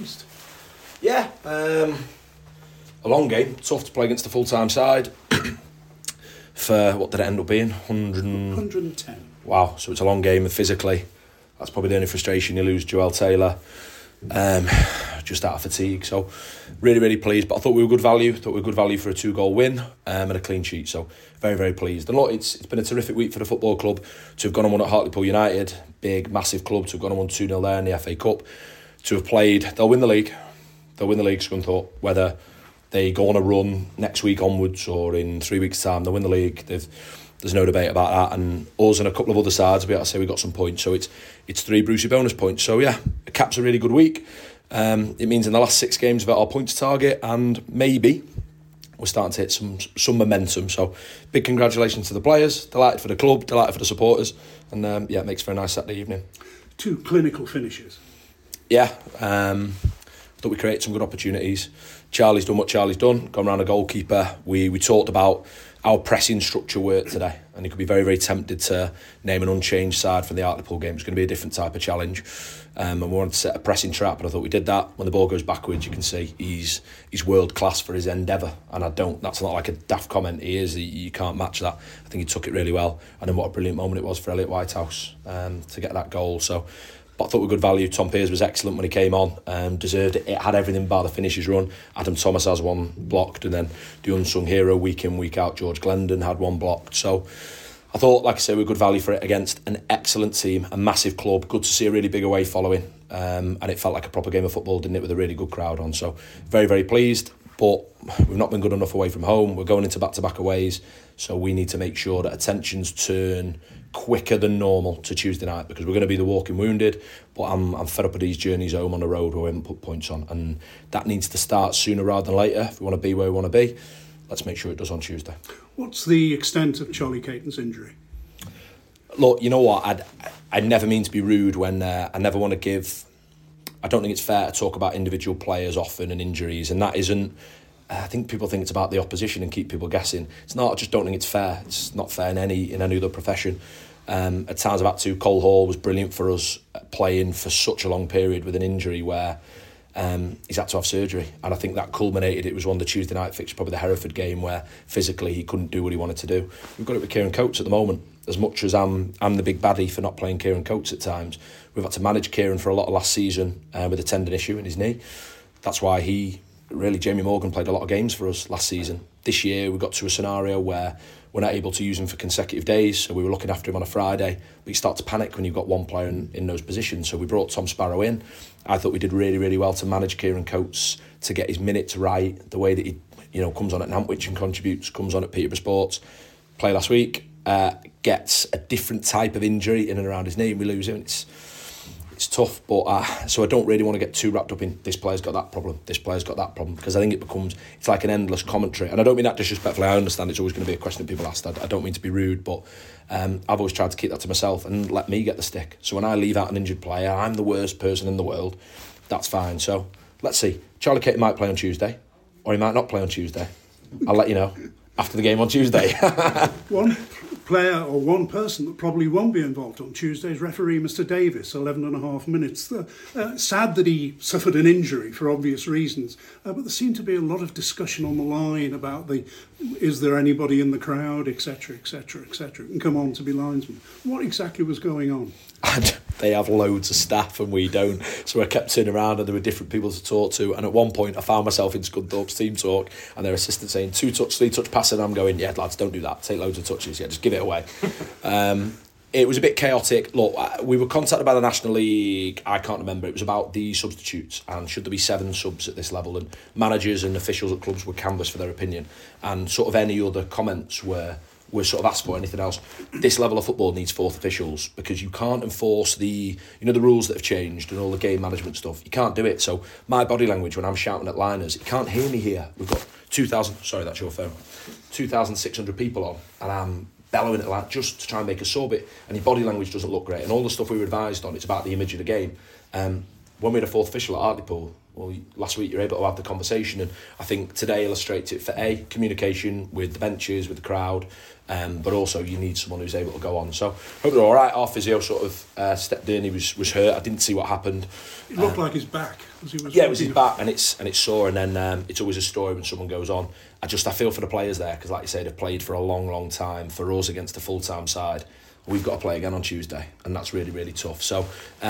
pleased? Yeah, a long game, tough to play against the full-time side. For what did it end up being? 110. Wow, so it's a long game, and physically, that's probably the only frustration. You lose Joel Taylor, just out of fatigue. So, really pleased. But I thought we were good value. For a 2-goal win and a clean sheet. So, very pleased. And look, it's been a terrific week for the football club to have gone and won at Hartlepool United, big, massive club, to have gone and won 2-0 there in the FA Cup, to have played. They'll win the league. Scunthorpe, whether they go on a run next week onwards or in 3 weeks' time, they'll win the league. There's no debate about that. And us and a couple of other sides, we have to say we got some points. So it's 3 Brucey bonus points. So yeah, it caps a really good week. It means in the last 6 games we've got our points target, and maybe we're starting to hit some momentum. So big congratulations to the players. Delighted for the club, delighted for the supporters. And it makes for a nice Saturday evening. 2 clinical finishes. Yeah. Thought we created some good opportunities. Charlie's done what Charlie's done, gone round a goalkeeper. We talked about our pressing structure work today, and you could be very tempted to name an unchanged side from the Hartlepool game. It's going to be a different type of challenge, and we wanted to set a pressing trap, and I thought we did that. When the ball goes backwards, you can see he's world class for his endeavour, and that's not like a daft comment. He is. You can't match that. I think he took it really well, and then what a brilliant moment it was for Elliot Whitehouse to get that goal. So. But I thought we were good value. Tom Pears was excellent when he came on. Deserved it. It had everything bar the finishes run. Adam Thomas has one blocked, and then the unsung hero week in, week out, George Glendon had one blocked. So I thought, like I say, we were good value for it against an excellent team, a massive club. Good to see a really big away following. And it felt like a proper game of football, didn't it, with a really good crowd on. So very pleased. But we've not been good enough away from home. We're going into back-to-back aways. So we need to make sure that attentions turn quicker than normal to Tuesday night, because we're going to be the walking wounded. But I'm fed up of these journeys home on the road where we haven't put points on, and that needs to start sooner rather than later if we want to be where we want to be. Let's make sure it does on Tuesday. What's the extent of Charlie Caton's injury? Look, you know what, I never mean to be rude when I never want to give. I don't think it's fair to talk about individual players often and injuries, and that isn't. I think people think it's about the opposition and keep people guessing. It's not. I just don't think it's fair. It's not fair in any other profession. At times I've had to. Cole Hall was brilliant for us playing for such a long period with an injury where he's had to have surgery, and I think that culminated. It was one of the Tuesday night fixtures, probably the Hereford game, where physically he couldn't do what he wanted to do. We've got it with Kieran Coates at the moment. As much as I'm the big baddie for not playing Kieran Coates at times, we've had to manage Kieran for a lot of last season with a tendon issue in his knee. That's why Jamie Morgan played a lot of games for us last season. This year we got to a scenario where we're not able to use him for consecutive days, so we were looking after him on a Friday. But you start to panic when you've got one player in those positions. So we brought Tom Sparrow in. I thought we did really well to manage Kieran Coates, to get his minutes right, the way that he comes on at Nantwich and contributes, comes on at Peterborough Sports. Play last week, gets a different type of injury in and around his knee, and we lose him. It's tough, but so I don't really want to get too wrapped up in this player's got that problem, because I think it's like an endless commentary. And I don't mean that disrespectfully. I understand it's always going to be a question that people ask. I don't mean to be rude, but I've always tried to keep that to myself and let me get the stick. So when I leave out an injured player, I'm the worst person in the world. That's fine. So let's see. Charlie Caton might play on Tuesday, or he might not play on Tuesday. I'll let you know after the game on Tuesday. One player or one person that probably won't be involved on Tuesday is referee Mr Davis, 11 and a half minutes. Sad that he suffered an injury for obvious reasons, but there seemed to be a lot of discussion on the line about is there anybody in the crowd, etc, and come on to be linesman. What exactly was going on? And they have loads of staff and we don't, so I kept turning around and there were different people to talk to, and at one point I found myself in Scunthorpe's team talk and their assistant saying 2-touch, 3-touch passing, and I'm going, yeah lads, don't do that, take loads of touches, just give it away. It was a bit chaotic. Look, we were contacted by the National League, I can't remember, it was about the substitutes and should there be 7 subs at this level, and managers and officials at clubs were canvassed for their opinion, and sort of any other comments were sort of asked for. Anything else, this level of football needs 4th officials, because you can't enforce the rules that have changed and all the game management stuff. You can't do it. So my body language when I'm shouting at liners, you can't hear me here. We've got 2,600 people on, and I'm bellowing at that just to try and make a sub it, and your body language doesn't look great, and all the stuff we were advised on, it's about the image of the game. When we had a 4th official at Hartlepool, well, last week you're able to have the conversation, and I think today illustrates it for communication with the benches, with the crowd, but also you need someone who's able to go on. So hope they're all right. Our physio sort of stepped in. He was hurt. I didn't see what happened. It looked like his back. It was his back, and it's sore. And then it's always a story when someone goes on. I feel for the players there, because like you say, they've played for a long time. For us against a full-time side, we've got to play again on Tuesday, and that's really, really tough. So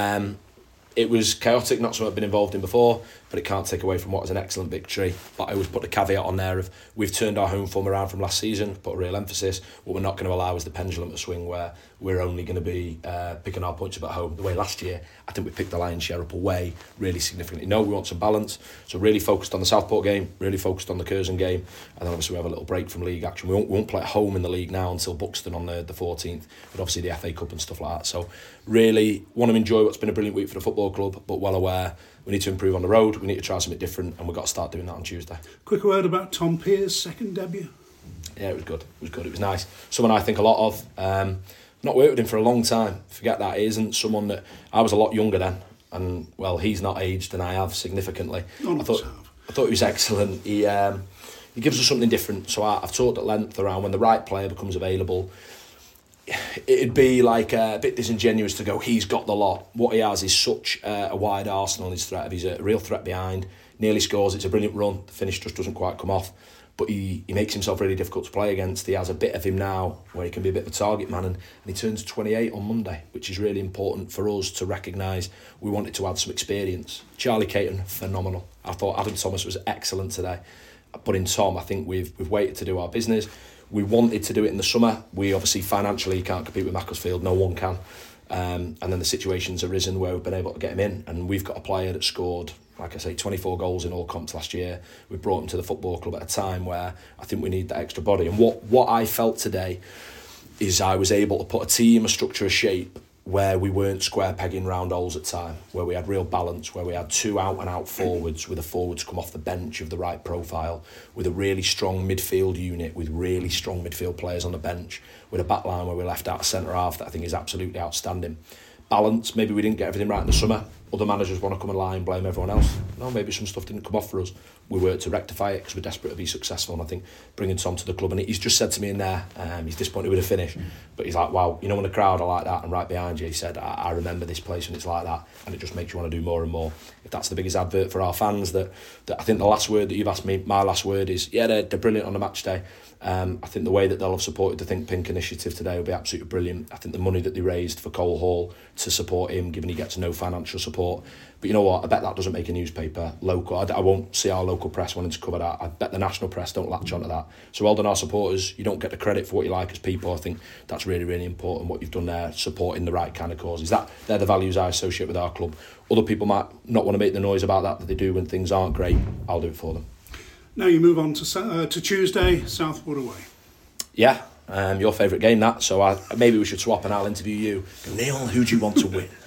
it was chaotic, not something I've been involved in before, but it can't take away from what was an excellent victory. But I always put the caveat on there of we've turned our home form around from last season, put a real emphasis. What we're not going to allow is the pendulum to swing where we're only going to be picking our points up at home. The way last year, I think we picked the lion's share up away really significantly. No, we want some balance. So really focused on the Southport game, really focused on the Curzon game, and then obviously we have a little break from league action. We won't play at home in the league now until Buxton on the 14th, but obviously the FA Cup and stuff like that. So really want to enjoy what's been a brilliant week for the football club, but well aware we need to improve on the road, we need to try something different, and we've got to start doing that on Tuesday. Quick word about Tom Pear's second debut. Yeah, it was good. It was nice. Someone I think a lot of. Not worked with him for a long time. Forget that. He isn't someone that... I was a lot younger then, and well, he's not aged, and I have significantly. I thought he was excellent. He gives us something different. So I've talked at length around when the right player becomes available. It'd be like a bit disingenuous to go, he's got the lot. What he has is such a wide arsenal in his threat. He's a real threat behind. Nearly scores. It's a brilliant run. The finish just doesn't quite come off. But he makes himself really difficult to play against. He has a bit of him now where he can be a bit of a target man, and he turns 28 on Monday, which is really important for us to recognise. We wanted to add some experience. Charlie Caton, phenomenal. I thought Adam Thomas was excellent today. But in Tom, I think we've waited to do our business. We wanted to do it in the summer. We obviously financially can't compete with Macclesfield, no one can. And then the situation's arisen where we've been able to get him in, and we've got a player that scored, like I say, 24 goals in all comps last year. We brought him to the football club at a time where I think we need that extra body. And what I felt today is I was able to put a team, a structure, a shape where we weren't square pegging round holes at time, where we had real balance, where we had two out-and-out forwards, with a forwards come off the bench of the right profile, with a really strong midfield unit, with really strong midfield players on the bench, with a back line where we left out a centre-half that I think is absolutely outstanding. Balance, maybe we didn't get everything right in the summer. Other managers want to come and lie and blame everyone else. No, maybe some stuff didn't come off for us. We worked to rectify it because we're desperate to be successful, and I think bringing Tom to the club, and he's just said to me in there, he's disappointed with the finish, but he's like, wow, you know, when the crowd are like that and right behind you, he said, I remember this place when it's like that, and it just makes you want to do more and more. If that's the biggest advert for our fans, that I think the last word that you've asked me, my last word is, yeah, they're brilliant on the match day. I think the way that they'll have supported the Think Pink initiative today will be absolutely brilliant. I think the money that they raised for Cole Hall to support him, given he gets no financial support. But you know what? I bet that doesn't make a newspaper local. I won't see our local press wanting to cover that. I bet the national press don't latch onto that. So well done our supporters. You don't get the credit for what you like as people. I think that's really, really important, what you've done there, supporting the right kind of causes. They're the values I associate with our club. Other people might not want to make the noise about that they do when things aren't great. I'll do it for them. Now you move on to Tuesday, Southport away. Yeah, your favourite game, that. So maybe we should swap and I'll interview you. Neil, who do you want to win?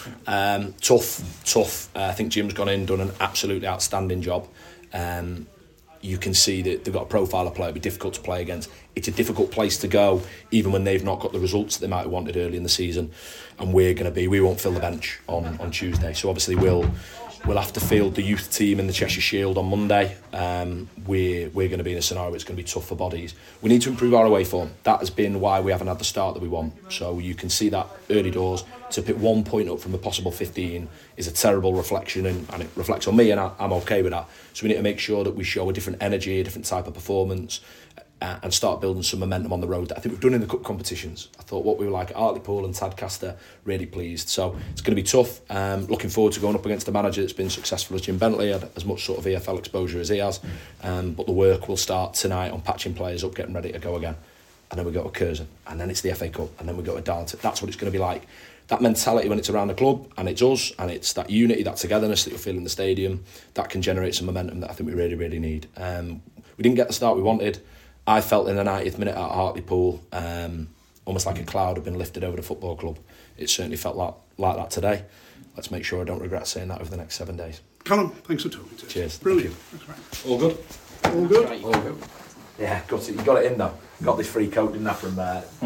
Tough. I think Jim's gone in, done an absolutely outstanding job. You can see that they've got a profile of player it'll be difficult to play against. It's a difficult place to go, even when they've not got the results that they might have wanted early in the season. And we won't fill the bench on Tuesday. So obviously we'll have to field the youth team in the Cheshire Shield on Monday. We're going to be in a scenario where it's going to be tough for bodies. We need to improve our away form. That has been why we haven't had the start that we want. So you can see that early doors. To pick 1 point up from a possible 15 is a terrible reflection, and it reflects on me, and I'm okay with that. So we need to make sure that we show a different energy, a different type of performance, and start building some momentum on the road that I think we've done in the cup competitions. I thought what we were like at Hartlepool and Tadcaster, really pleased. So it's going to be tough. Looking forward to going up against a manager that's been successful as Jim Bentley, had as much sort of EFL exposure as he has. But the work will start tonight on patching players up, getting ready to go again. And then we go to Curzon, and then it's the FA Cup, and then we go to Darlington. That's what it's going to be like. That mentality when it's around the club, and it's us, and it's that unity, that togetherness that you'll feel in the stadium, that can generate some momentum that I think we really, really need. We didn't get the start we wanted. I felt in the 90th minute at Hartlepool, almost like a cloud had been lifted over the football club. It certainly felt like that today. Let's make sure I don't regret saying that over the next 7 days. Callum, thanks for talking to us. Cheers. Brilliant. All good? All good? All good. Yeah, got it. You got it in though. Got this free coat, didn't I, from